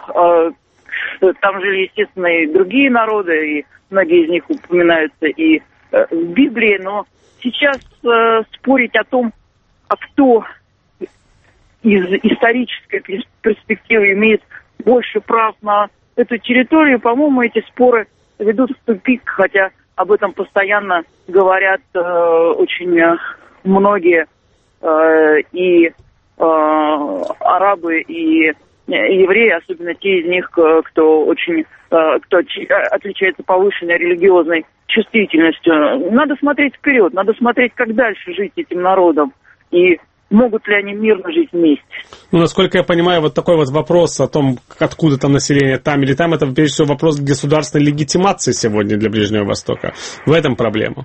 там жили, естественно, и другие народы, и многие из них упоминаются и в Библии, но сейчас спорить о том, кто из исторической перспективы имеет больше прав на эту территорию, по-моему, эти споры ведут в тупик, хотя об этом постоянно говорят очень многие и арабы, и евреи, особенно те из них, кто отличается повышенной религиозной чувствительностью. Надо смотреть вперед, надо смотреть, как дальше жить этим народом, и могут ли они мирно жить вместе. Ну, насколько я понимаю, вот такой вот вопрос о том, откуда там население там или там, это, прежде всего, вопрос государственной легитимации сегодня для Ближнего Востока. В этом проблема.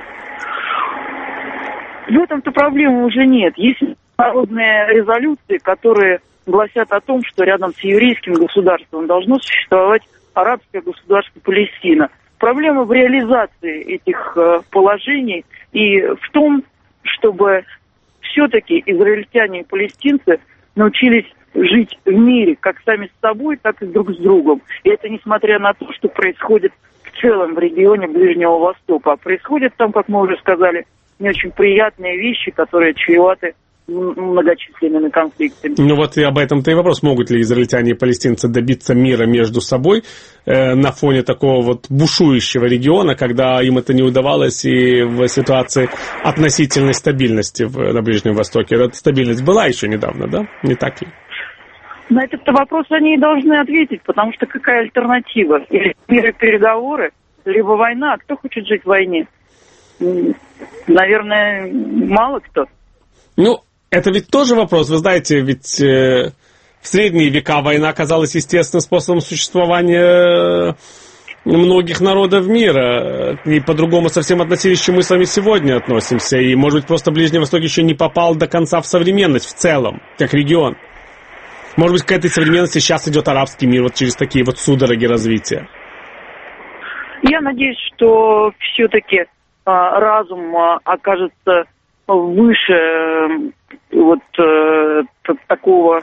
В этом-то проблемы уже нет. Есть народные резолюции, которые гласят о том, что рядом с еврейским государством должно существовать арабское государство Палестина. Проблема в реализации этих положений и в том, чтобы все-таки израильтяне и палестинцы научились жить в мире как сами с собой, так и друг с другом. И это несмотря на то, что происходит в целом в регионе Ближнего Востока. А происходят там, как мы уже сказали, не очень приятные вещи, которые чреваты многочисленными конфликтами. Ну вот и об этом-то и вопрос. Могут ли израильтяне и палестинцы добиться мира между собой на фоне такого вот бушующего региона, когда им это не удавалось и в ситуации относительной стабильности на Ближнем Востоке? Эта стабильность была еще недавно, да? Не так ли? На этот вопрос они и должны ответить, потому что какая альтернатива? Или мир и переговоры, либо война. Кто хочет жить в войне? Наверное, мало кто. Ну, это ведь тоже вопрос. Вы знаете, ведь в средние века война оказалась естественным способом существования многих народов мира. И по-другому совсем относились, чем мы с вами сегодня относимся. И, может быть, просто Ближний Восток еще не попал до конца в современность в целом, как регион. Может быть, к этой современности сейчас идет арабский мир вот через такие вот судороги развития. Я надеюсь, что все-таки разум окажется выше вот такого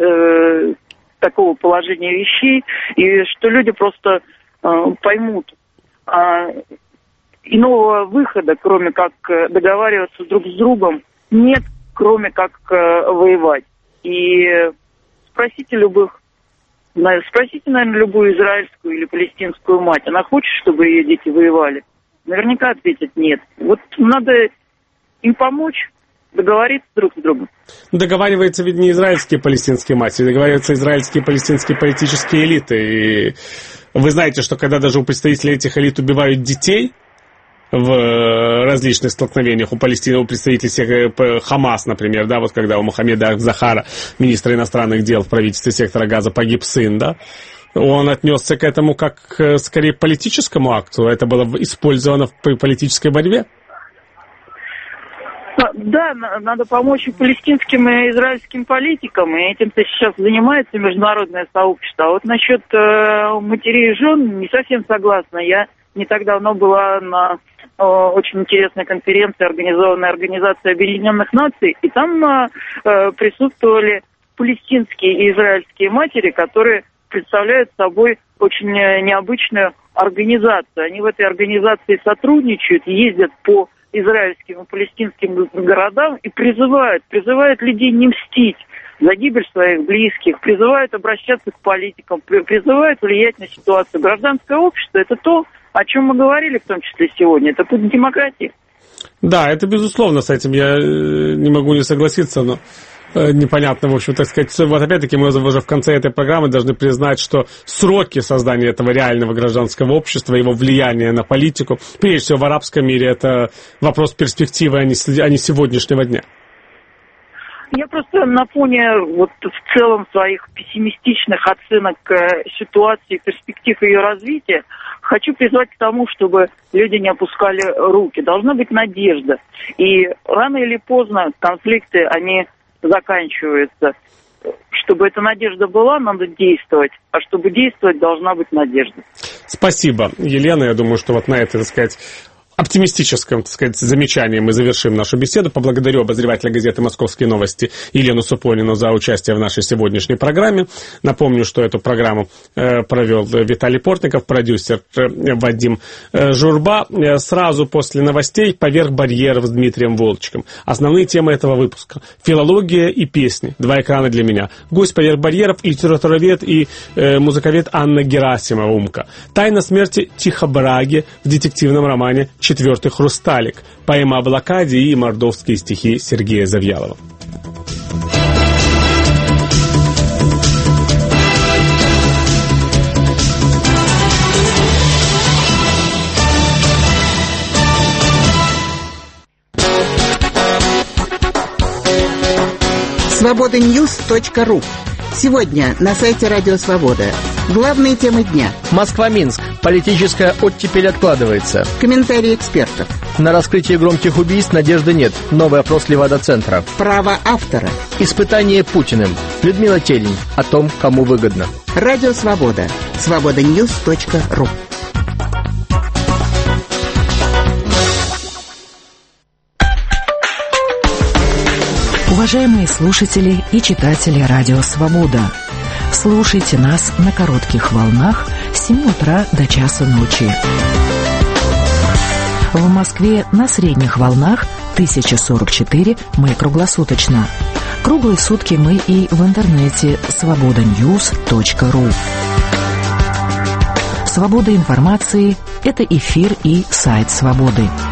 положения вещей, и что люди просто поймут, иного выхода, кроме как договариваться друг с другом, нет, кроме как воевать. И спросите, наверное, любую израильскую или палестинскую мать, она хочет, чтобы ее дети воевали? Наверняка ответят нет. Вот надо им помочь договориться друг с другом. Договариваются ведь не израильские и палестинские матери, договариваются израильские и палестинские политические элиты. И вы знаете, что когда даже у представителей этих элит убивают детей в различных столкновениях, у представителей Хамас, например, да, вот когда у Мохаммеда Захара, министра иностранных дел в правительстве сектора Газа, погиб сын, да, он отнесся к этому как, скорее, политическому акту. Это было использовано в политической борьбе. Да, надо помочь и палестинским, и израильским политикам, и этим-то сейчас занимается международное сообщество. А вот насчет матерей и жен не совсем согласна. Я не так давно была на очень интересной конференции, организованной Организацией Объединенных Наций, и там присутствовали палестинские и израильские матери, которые представляют собой очень необычную организацию. Они в этой организации сотрудничают, ездят по израильским и палестинским городам и призывают людей не мстить за гибель своих близких, призывают обращаться к политикам, призывают влиять на ситуацию. Гражданское общество – это то, о чем мы говорили, в том числе сегодня. Это путь демократии. Да, это безусловно, с этим я не могу не согласиться, но непонятно, в общем, так сказать. Вот опять-таки мы уже в конце этой программы должны признать, что сроки создания этого реального гражданского общества, его влияние на политику, прежде всего в арабском мире, это вопрос перспективы, а не сегодняшнего дня. Я просто на фоне вот в целом своих пессимистичных оценок ситуации, перспектив ее развития, хочу призвать к тому, чтобы люди не опускали руки. Должна быть надежда. И рано или поздно конфликты, они заканчиваются. Чтобы эта надежда была, надо действовать. А чтобы действовать, должна быть надежда. Спасибо, Елена. Я думаю, что вот на этой, так сказать, оптимистическом, так сказать, замечании мы завершим нашу беседу. Поблагодарю обозревателя газеты «Московские новости» Елену Супонину за участие в нашей сегодняшней программе. Напомню, что эту программу провел Виталий Портников, продюсер Вадим Журба. Сразу после новостей «Поверх барьеров» с Дмитрием Волчком. Основные темы этого выпуска. Филология и песни. 2 экрана для меня. Гость «Поверх барьеров» литературовед и музыковед Анна Герасимова, Умка. Тайна смерти Тихо-Браги в детективном романе «Четвертый хрусталик», поэма о блокаде и мордовские стихи Сергея Завьялова. Свобода-Ньюс.ру. Сегодня на сайте Радио Свобода. Главные темы дня. Москва-Минск. Политическая оттепель откладывается. Комментарии экспертов. На раскрытие громких убийств надежды нет. Новый опрос Левада-центра. Право автора. Испытание Путиным. Людмила Телень. О том, кому выгодно. Радио Свобода. Свобода-Ньюс.ру. Уважаемые слушатели и читатели Радио Свобода, слушайте нас на коротких волнах с 7 утра до часу ночи. В Москве на средних волнах 1044 мы круглосуточно. Круглые сутки мы и в интернете свобода-ньюс.ру. Свобода информации – это эфир и сайт Свободы.